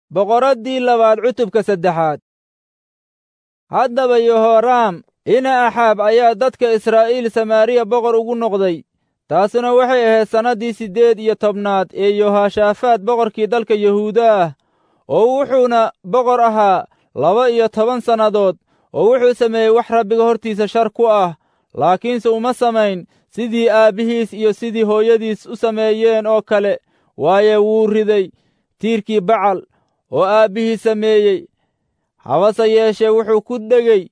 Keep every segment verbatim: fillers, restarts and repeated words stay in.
boqoraddii labaad cutubka saddexaad. haddaba yehoraam ina axaab ayaa dadka israa'iil samaariya boqor ugu noqday. taasuna waxay ahayd sannaddii siddeed iyo tobnaad ee yehoshaafaad boqorkii dalka yahuuda ah, oo wuxuuna boqor ahaa laba iyo toban sannadood, oo wuxuu sameeyey wax rabbiga hortiisa shar ku ah, laakiinse uma samayn sidii aabbihiis iyo sidii hooyadiis u sameeyeen oo kale, waayo wuu riday tiirkii bacal oo aabbihii sameeyey. habase yeeshee wuxuu ku dhegay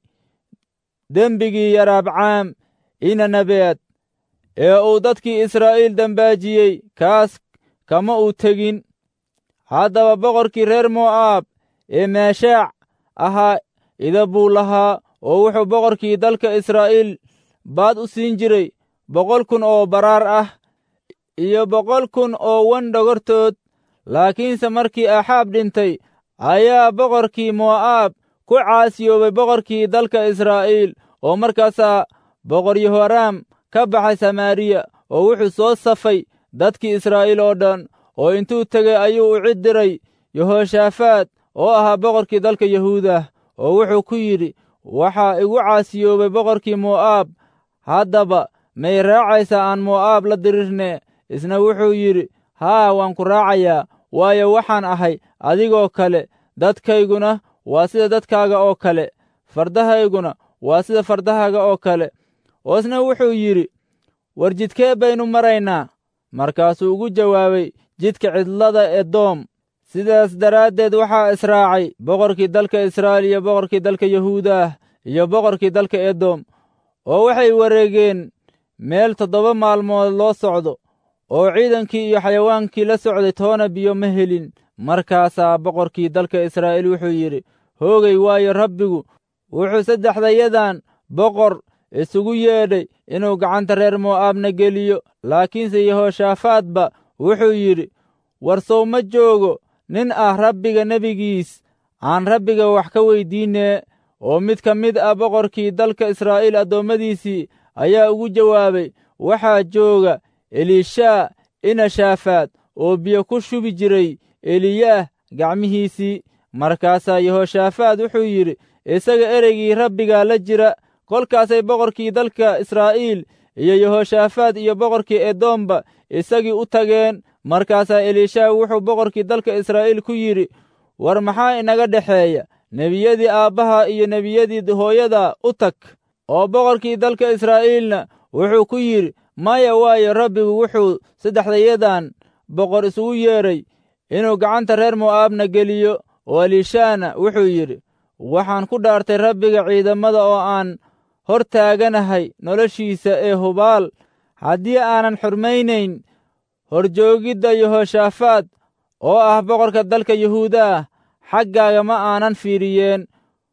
dembigii yaraabcaam ina nebaad ee uu dadkii israa'iil dambaajiyey, kaas kama uu tegin. haddaba boqorkii reer mo'aab ee meeshaac ahaa ida buu lahaa, oo wuxuu boqorkii dalka israa'iil baad u siin jiray boqol kun oo baraar ah iyo boqol kun oo wan dhogortood. laakiinse markii axaab dhintay ayaa boqorkii mo'aab ku caasiyoobay boqorkii dalka israa'iil, oo markaasaa boqor yehoraam ka baxay samaariya, oo wuxuu soo safay dadkii israa'iil oo dhan, oo intuu tegey ayuu u cid diray yehoshaafaad oo ahaa boqorkii dalka yahuuda, oo wuxuu ku yidhi, waxaa igu caasiyoobay boqorkii mo'aab, haddaba may raacaysaa aan mo'aab la dirirne? isna wuxuu yidhi, haa, waan ku raacayaa, waayo waxaan ahay adigoo kale, dadkayguna waa sida dadkaaga oo kale, fardahayguna waa sida fardahaaga oo kale. oo isna wuxuu yidhi, war jidkee baynu maraynaa? markaasuu ugu jawaabay, jidka cidlada edoom. sidaas daraaddeed waxaa israacay boqorkii dalka israa'iil iyo boqorkii dalka yahuuda iyo boqorkii dalka edom, oo waxay wareegeen meel toddoba maalmood loo socdo, oo ciidankii iyo xayawaankii la socday toona biyo ma helin. markaasaa boqorkii dalka israa'iil wuxuu yidhi, hoogay, waayo rabbigu wuxuu saddexdayadan boqor isugu yeedhay inuu gacanta reer mo'aabna geliyo. laakiinse yehoshaafaadba wuxuu yidhi, war sow ma joogo nin ah rabbiga nebigiis, aan rabbiga wax ka weyddiinee? oo mid ka mid ah boqorkii dalka israa'iil addoommadiisii ayaa ugu jawaabay, waxaa jooga eliishaa ina shaafaad oo biyo ku shubi jiray eliyaah gacmihiisii. markaasaa yehoshaafaad wuxuu yidhi, isaga ereygii rabbigaa la jira. kolkaasay boqorkii dalka israa'iil iyo yehoshaafaad iyo boqorkii edoomba isagii u tageen. markaasaa eliishaa wuxuu boqorkii dalka israa'iil ku yidhi, war maxaa inaga dhexeeya? nebiyadii aabbaha iyo nebiyadii hooyada u tag. oo boqorkii dalka israa'iilna wuxuu ku yidhi, maya, waayo rabbigu wuxuu saddexdayadan boqor isugu yeedhay inuu gacanta reer mo'aabna geliyo. oo eliishaana wuxuu yidhi, waxaan ku dhaartay rabbiga ciidamada oo aan hor taaganahay noloshiisa ee hubaal, haddii aanan xurmaynayn horjoogidda yehoshaafaad oo ah boqorka dalka yahuuda ah, xaggaaga ma aanan fiiriyeen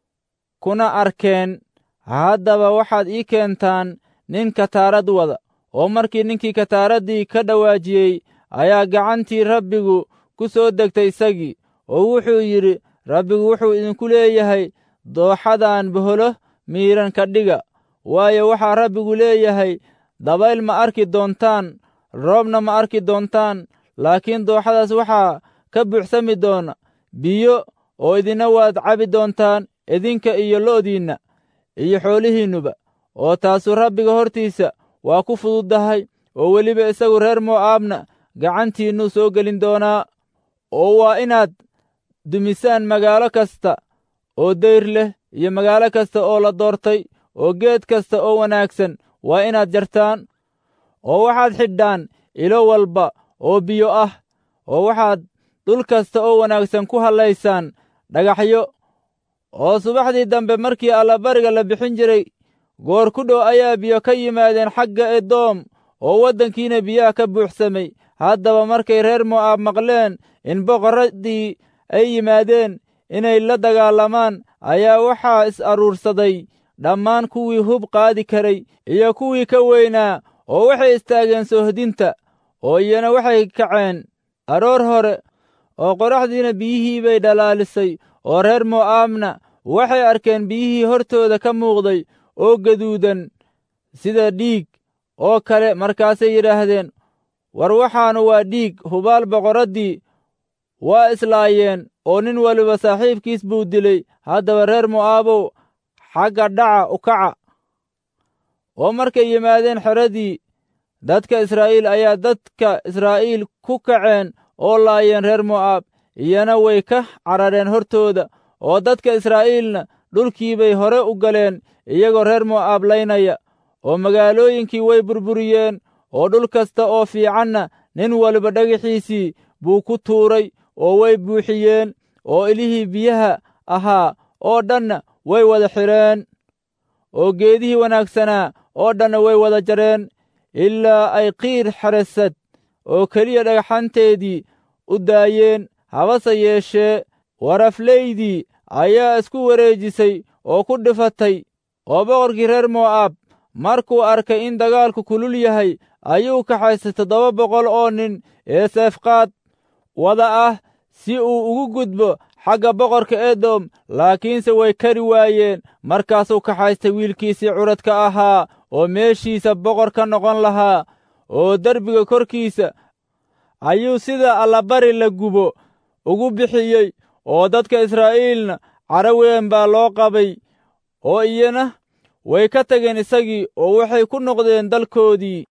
kuna arkeen. haddaba waxaad ii keentaan nin kataarad wada. oo markii ninkii kataaraddii ka dhawaajiyey ayaa gacantii rabbigu ku soo degtay isagii, oo wuxuu yidhi, rabbigu wuxuu idinku leeyahay dooxadan boholo miiran ka dhiga. waayo waxaa rabbigu leeyahay, dabayl ma arki doontaan, roobna ma arki doontaan, laakiin dooxadaas waxaa ka buuxsami doona biyo, oo idinna waad cabi doontaan, idinka iyo lo'diinna iyo xoolihiinnuba. oo taasu rabbiga hortiisa waa ku fududdahay, oo weliba isagu reer mo'aabna gacantiinnuu soo gelin doonaa. oo waa inaad dumisaan magaalo kasta oo dayr leh iyo magaalo kasta oo la doortay, oo geed kasta oo wanaagsan waa inaad jartaan. oo waxaad xidhaan ilo walba oo biyo ah, oo waxaad dhul kasta oo wanaagsan ku hallaysaan dhagaxyo. oo subaxdii dambe markii allabariga la bixin jiray, goor ku dhow ayaa biyo ka yimaadeen xagga edoom, oo waddankiina biyaha ka buuxsamay. haddaba markay reer mo'aab maqleen in boqorraddii ay yimaadeen inay la dagaalamaan, ayaa waxaa is aruursaday dhammaan kuwii hub qaadi karay iyo kuwii ka weynaa, oo waxay istaageen soohdinta. oo iyana waxay kaceen aroor hore, oo qorraxdiina biyihii bay dhalaalisay. oo reer mo'aabna waxay arkeen biyihii hortooda ka muuqday oo gaduudan sida dhiig oo kale. markaasay yidhaahdeen, war waxaanu waa dhiig, hubaal boqorraddii waa islaayeen oo nin waliba saaxiibkiis buu dilay. haddaba reer mo'aabow, xagga dhaca u kaca. oo markay yimaadeen xeradii dadka Israa'iil ayaa dadka Israa'iil ku kaceen oo laayeen reer Mo'aab, iyana way ka carareen hortooda. oo dadka Israa'iilna dhulkii bay hore u galeen iyagoo reer Mo'aab laynaya. oo magaalooyinkii way burburiyeen, oo dhul kasta oo fiicanna nin waliba dhagaxiisii buu ku tuuray, oo way buuxiyeen, oo ilihii biyaha ahaa oo dhanna way wada xidheen, oo geedihii wanaagsanaa oo dhanna way wada jareen, ilaa ay qiir xeresad oo keliya dhagxanteedii u daayeen. habase yeeshee warafleydii ayaa isku wareejisay oo ku dhifatay. oo boqorkii reer Mo'aab markuu arkay in dagaalku kulul yahay, ayuu kaxaystay toddoba boqol oo nin ee seefqaad wada ah si uu ugu gudbo xagga boqorka Edom, laakiinse way kari waayeen. markaasuu kaxaystay wiilkiisii curadka ahaa oo meeshiisa boqor ka noqon lahaa, oo derbiga korkiisa ayuu sida allabari la gubo ugu bixiyey. oo dadka Israa'iilna cadho weyn baa loo qabay, oo iyana way ka tageen isagii oo waxay ku noqdeen dalkoodii.